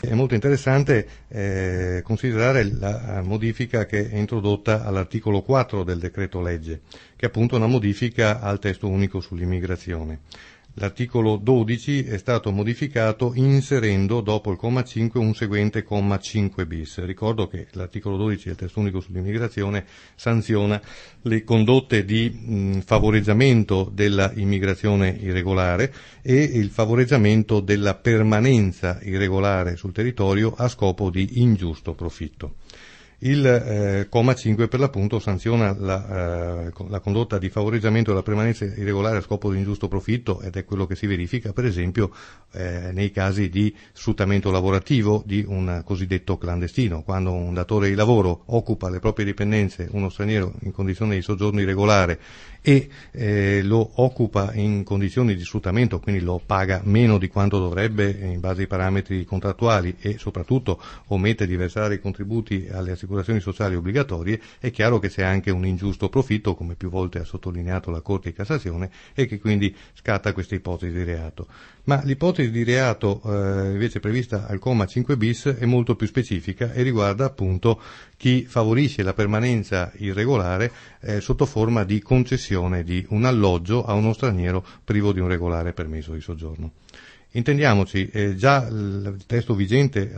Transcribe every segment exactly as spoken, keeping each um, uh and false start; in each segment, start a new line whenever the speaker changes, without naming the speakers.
È molto interessante eh, considerare la modifica che è introdotta all'articolo quattro del decreto legge, che è appunto una modifica al testo unico sull'immigrazione. L'articolo dodici è stato modificato inserendo dopo il comma cinque un seguente comma cinque bis. Ricordo che l'articolo dodici del testo unico sull'immigrazione sanziona le condotte di mh, favoreggiamento della immigrazione irregolare e il favoreggiamento della permanenza irregolare sul territorio a scopo di ingiusto profitto. Il eh, comma cinque per l'appunto sanziona la, eh, la condotta di favoreggiamento della permanenza irregolare a scopo di ingiusto profitto, ed è quello che si verifica per esempio eh, nei casi di sfruttamento lavorativo di un cosiddetto clandestino, quando un datore di lavoro occupa le proprie dipendenze uno straniero in condizione di soggiorno irregolare e eh, lo occupa in condizioni di sfruttamento, quindi lo paga meno di quanto dovrebbe in base ai parametri contrattuali e soprattutto omette di versare i contributi alle assicurazioni sociali obbligatorie, è chiaro che c'è anche un ingiusto profitto, come più volte ha sottolineato la Corte di Cassazione, e che quindi scatta questa ipotesi di reato. Ma l'ipotesi di reato eh, invece prevista al comma cinque bis è molto più specifica e riguarda appunto chi favorisce la permanenza irregolare eh, sotto forma di concessione di un alloggio a uno straniero privo di un regolare permesso di soggiorno. Intendiamoci, eh, già il testo vigente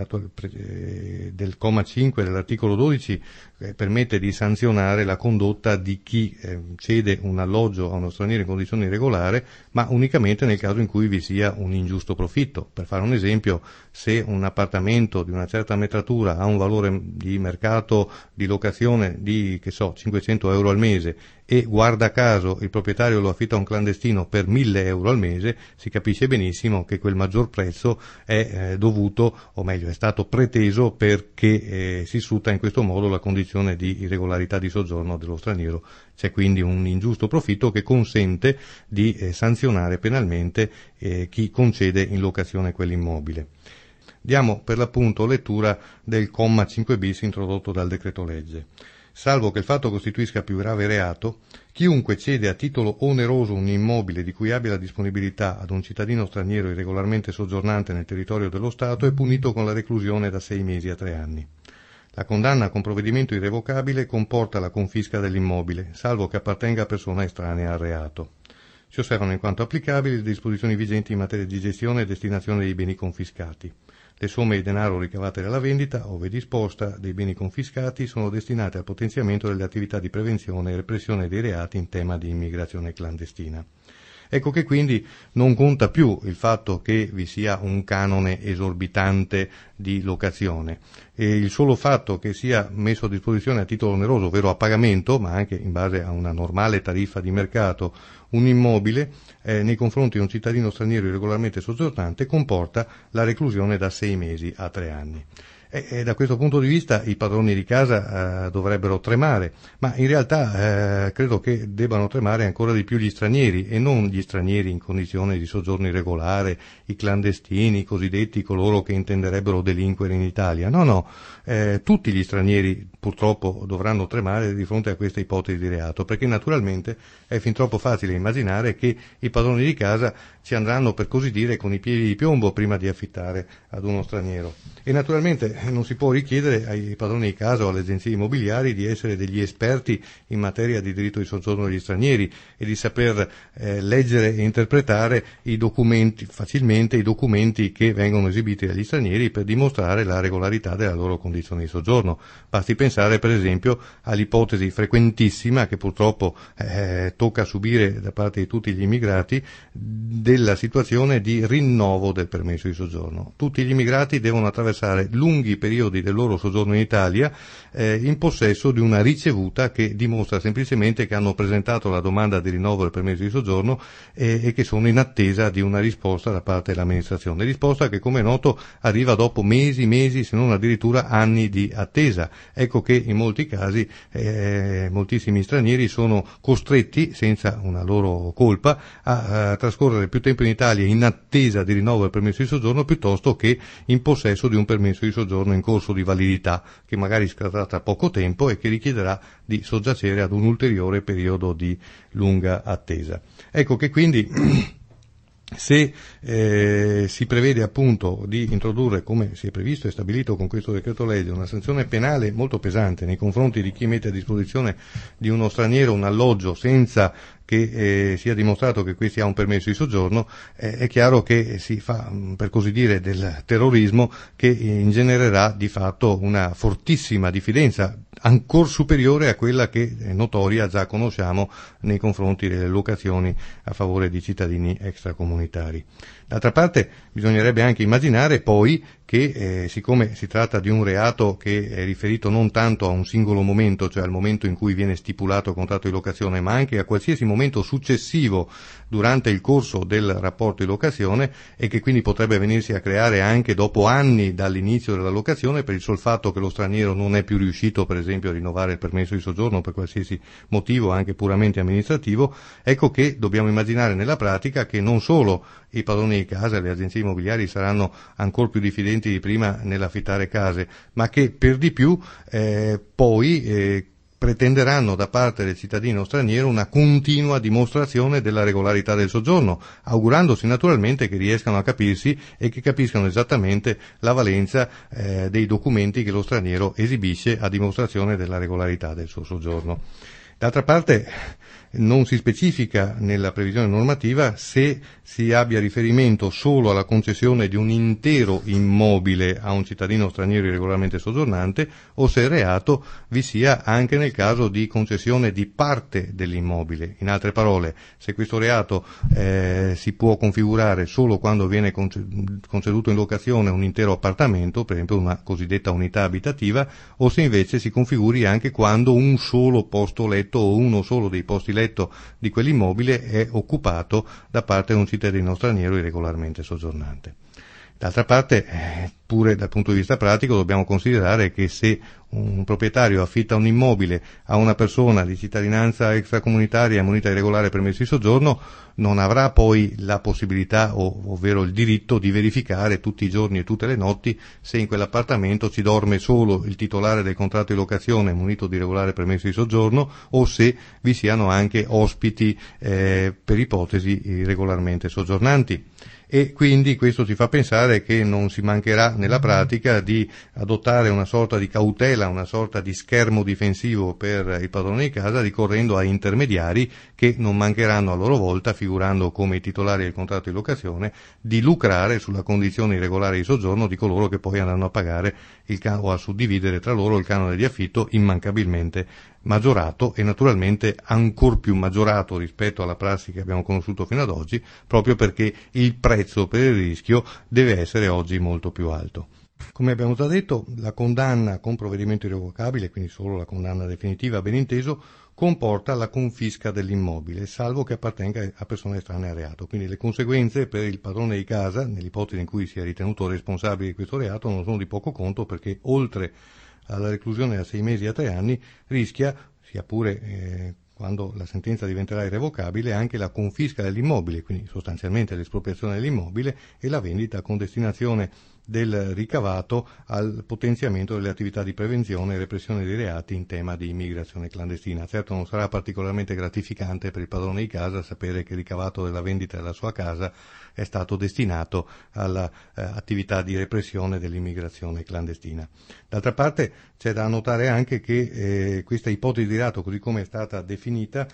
eh, del comma cinque dell'articolo dodici eh, permette di sanzionare la condotta di chi eh, cede un alloggio a uno straniero in condizione irregolare, ma unicamente nel caso in cui vi sia un ingiusto profitto. Per fare un esempio, se un appartamento di una certa metratura ha un valore di mercato di locazione di, che so, cinquecento euro al mese e guarda caso il proprietario lo affitta a un clandestino per mille euro al mese, si capisce benissimo che quel maggior prezzo è eh, dovuto, o meglio è stato preteso perché eh, si sfrutta in questo modo la condizione di irregolarità di soggiorno dello straniero. C'è quindi un ingiusto profitto che consente di eh, sanzionare penalmente eh, chi concede in locazione quell'immobile. Diamo per l'appunto lettura del comma cinque bis introdotto dal decreto legge. Salvo che il fatto costituisca più grave reato, chiunque cede a titolo oneroso un immobile di cui abbia la disponibilità ad un cittadino straniero irregolarmente soggiornante nel territorio dello Stato è punito con la reclusione da sei mesi a tre anni. La condanna con provvedimento irrevocabile comporta la confisca dell'immobile, salvo che appartenga a persona estranea al reato. Si osservano in quanto applicabili le disposizioni vigenti in materia di gestione e destinazione dei beni confiscati. Le somme di denaro ricavate dalla vendita, ove disposta, dei beni confiscati sono destinate al potenziamento delle attività di prevenzione e repressione dei reati in tema di immigrazione clandestina. Ecco che quindi non conta più il fatto che vi sia un canone esorbitante di locazione e il solo fatto che sia messo a disposizione a titolo oneroso, ovvero a pagamento, ma anche in base a una normale tariffa di mercato, un immobile eh, nei confronti di un cittadino straniero irregolarmente soggiornante comporta la reclusione da sei mesi a tre anni. E, e da questo punto di vista i padroni di casa eh, dovrebbero tremare, ma in realtà eh, credo che debbano tremare ancora di più gli stranieri e non gli stranieri in condizione di soggiorno irregolare, i clandestini, i cosiddetti coloro che intenderebbero delinquere in Italia. No, no, eh, tutti gli stranieri purtroppo dovranno tremare di fronte a questa ipotesi di reato, perché naturalmente è fin troppo facile immaginare che i padroni di casa ci andranno, per così dire, con i piedi di piombo prima di affittare ad uno straniero. E naturalmente non si può richiedere ai padroni di casa o alle agenzie immobiliari di essere degli esperti in materia di diritto di soggiorno degli stranieri e di saper eh, leggere e interpretare i documenti, facilmente i documenti che vengono esibiti dagli stranieri per dimostrare la regolarità della loro condizione di soggiorno. Basti pensare per esempio all'ipotesi frequentissima che purtroppo eh, tocca subire da parte di tutti gli immigrati della situazione di rinnovo del permesso di soggiorno. Tutti gli immigrati devono attraversare lunghi periodi del loro soggiorno in Italia eh, in possesso di una ricevuta che dimostra semplicemente che hanno presentato la domanda di rinnovo del permesso di soggiorno eh, e che sono in attesa di una risposta da parte dell'amministrazione. Risposta che, come è noto, arriva dopo mesi, mesi, se non addirittura anni di attesa. Ecco che in molti casi eh, moltissimi stranieri sono costretti, senza una loro colpa, a, a trascorrere più tempo in Italia in attesa di rinnovo del permesso di soggiorno piuttosto che in possesso di un permesso di soggiorno in corso di validità, che magari scadrà tra poco tempo e che richiederà di soggiacere ad un ulteriore periodo di lunga attesa. Ecco che quindi Se eh, si prevede appunto di introdurre, come si è previsto e stabilito con questo decreto legge, una sanzione penale molto pesante nei confronti di chi mette a disposizione di uno straniero un alloggio senza che eh, sia dimostrato che questi ha un permesso di soggiorno, eh, è chiaro che si fa, per così dire, del terrorismo che ingenererà di fatto una fortissima diffidenza, ancor superiore a quella che è notoria, già conosciamo, nei confronti delle locazioni a favore di cittadini extracomunitari. D'altra parte bisognerebbe anche immaginare poi che eh, siccome si tratta di un reato che è riferito non tanto a un singolo momento, cioè al momento in cui viene stipulato il contratto di locazione, ma anche a qualsiasi momento successivo durante il corso del rapporto di locazione, e che quindi potrebbe venirsi a creare anche dopo anni dall'inizio della locazione per il sol fatto che lo straniero non è più riuscito per esempio a rinnovare il permesso di soggiorno per qualsiasi motivo anche puramente amministrativo, ecco che dobbiamo immaginare nella pratica che non solo i padroni di casa e le agenzie immobiliari saranno ancor più diffidenti di prima nell'affittare case, ma che per di più eh, poi eh, pretenderanno da parte del cittadino straniero una continua dimostrazione della regolarità del soggiorno, augurandosi naturalmente che riescano a capirsi e che capiscano esattamente la valenza eh, dei documenti che lo straniero esibisce a dimostrazione della regolarità del suo soggiorno. D'altra parte non si specifica nella previsione normativa se si abbia riferimento solo alla concessione di un intero immobile a un cittadino straniero irregolarmente soggiornante o se il reato vi sia anche nel caso di concessione di parte dell'immobile. In altre parole, se questo reato eh, si può configurare solo quando viene conceduto in locazione un intero appartamento, per esempio una cosiddetta unità abitativa, o se invece si configuri anche quando un solo posto letto o uno solo dei posti letto di quell'immobile è occupato da parte di un cittadino straniero irregolarmente soggiornante. D'altra parte, eh, pure dal punto di vista pratico, dobbiamo considerare che se un proprietario affitta un immobile a una persona di cittadinanza extracomunitaria munita di regolare permesso di soggiorno, non avrà poi la possibilità, ov- ovvero il diritto, di verificare tutti i giorni e tutte le notti se in quell'appartamento ci dorme solo il titolare del contratto di locazione munito di regolare permesso di soggiorno o se vi siano anche ospiti eh, per ipotesi irregolarmente soggiornanti. E quindi questo ci fa pensare che non si mancherà nella pratica di adottare una sorta di cautela, una sorta di schermo difensivo per il padrone di casa, ricorrendo a intermediari che non mancheranno a loro volta, figurando come i titolari del contratto di locazione, di lucrare sulla condizione irregolare di soggiorno di coloro che poi andranno a pagare il can- o a suddividere tra loro il canone di affitto immancabilmente maggiorato e naturalmente ancor più maggiorato rispetto alla prassi che abbiamo conosciuto fino ad oggi, proprio perché il prezzo per il rischio deve essere oggi molto più alto. Come abbiamo già detto, la condanna con provvedimento irrevocabile, quindi solo la condanna definitiva ben inteso, comporta la confisca dell'immobile, salvo che appartenga a persone estranee al reato. Quindi le conseguenze per il padrone di casa, nell'ipotesi in cui sia ritenuto responsabile di questo reato, non sono di poco conto, perché oltre alla reclusione da sei mesi a tre anni rischia, sia pure eh, quando la sentenza diventerà irrevocabile, anche la confisca dell'immobile, quindi sostanzialmente l'espropriazione dell'immobile e la vendita con destinazione del ricavato al potenziamento delle attività di prevenzione e repressione dei reati in tema di immigrazione clandestina. Certo non sarà particolarmente gratificante per il padrone di casa sapere che il ricavato della vendita della sua casa è stato destinato all'attività eh, di repressione dell'immigrazione clandestina. D'altra parte c'è da notare anche che eh, questa ipotesi di reato, così come è stata definita,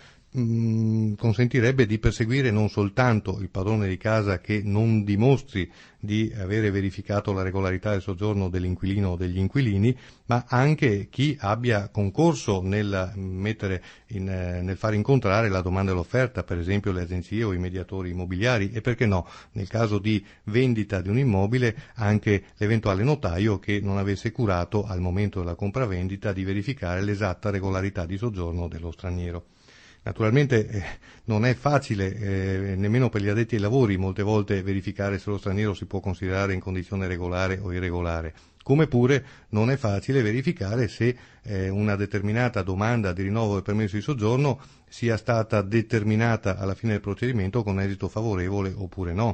mh, consentirebbe di perseguire non soltanto il padrone di casa che non dimostri di avere verificato la regolarità del soggiorno dell'inquilino o degli inquilini, ma anche chi abbia concorso nel mettere in, eh, nel far incontrare la domanda e l'offerta, per esempio le agenzie o i mediatori immobiliari, e perché no, nel caso di vendita di un immobile, anche l'eventuale notaio che non avesse curato al momento della compravendita di verificare l'esatta regolarità di soggiorno dello straniero. Naturalmente eh, non è facile eh, nemmeno per gli addetti ai lavori molte volte verificare se lo straniero si può considerare in condizione regolare o irregolare, come pure non è facile verificare se eh, una determinata domanda di rinnovo del permesso di soggiorno sia stata determinata alla fine del procedimento con esito favorevole oppure no.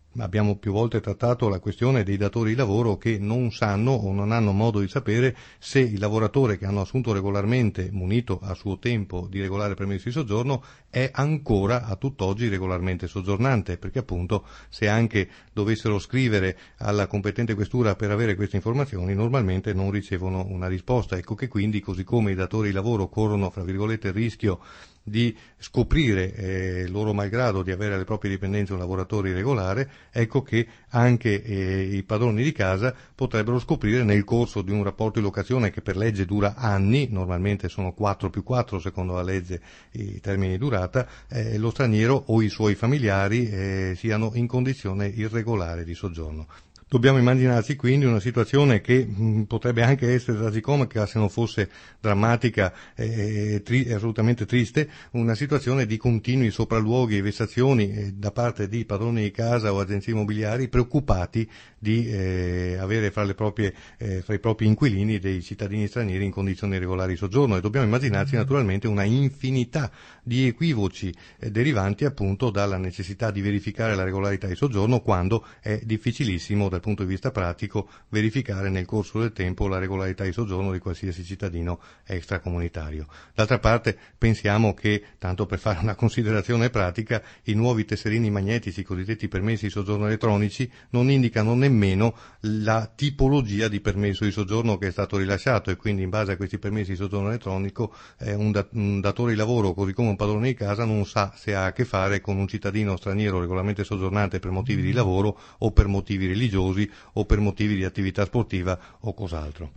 Abbiamo più volte trattato la questione dei datori di lavoro che non sanno o non hanno modo di sapere se il lavoratore che hanno assunto regolarmente, munito a suo tempo di regolare permesso di soggiorno, è ancora a tutt'oggi regolarmente soggiornante, perché appunto se anche dovessero scrivere alla competente questura per avere queste informazioni, normalmente non ricevono una risposta. Ecco che quindi, così come i datori di lavoro corrono, fra virgolette, il rischio di scoprire eh, loro malgrado di avere alle proprie dipendenze un lavoratore irregolare, ecco che anche eh, i padroni di casa potrebbero scoprire nel corso di un rapporto di locazione che per legge dura anni, normalmente sono quattro più quattro secondo la legge i termini di durata, eh, lo straniero o i suoi familiari eh, siano in condizione irregolare di soggiorno. Dobbiamo immaginarci quindi una situazione che mh, potrebbe anche essere tragicomica se non fosse drammatica e tri- assolutamente triste, una situazione di continui sopralluoghi e vessazioni eh, da parte di padroni di casa o agenzie immobiliari preoccupati di eh, avere fra, le proprie, eh, fra i propri inquilini dei cittadini stranieri in condizioni regolari di soggiorno, e dobbiamo immaginarci naturalmente una infinità di equivoci eh, derivanti appunto dalla necessità di verificare la regolarità di soggiorno, quando è difficilissimo dal punto di vista pratico verificare nel corso del tempo la regolarità di soggiorno di qualsiasi cittadino extracomunitario. D'altra parte pensiamo che, tanto per fare una considerazione pratica, i nuovi tesserini magnetici, i cosiddetti permessi di soggiorno elettronici, non indicano nemmeno la tipologia di permesso di soggiorno che è stato rilasciato, e quindi in base a questi permessi di soggiorno elettronico eh, un, dat- un datore di lavoro, così come un padrone di casa, non sa se ha a che fare con un cittadino straniero regolarmente soggiornante per motivi di lavoro o per motivi religiosi o per motivi di attività sportiva o cos'altro.